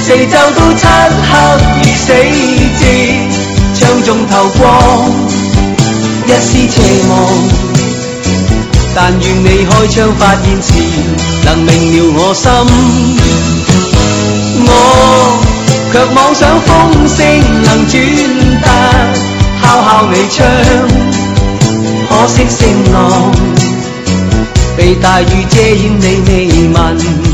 四周都漆黑如死寂，窗中透光，一絲斜望。但願你開窗發現時，能明了我心。我卻妄想風聲能轉達，敲敲你窗，可惜聲浪被大雨遮掩，你未聞。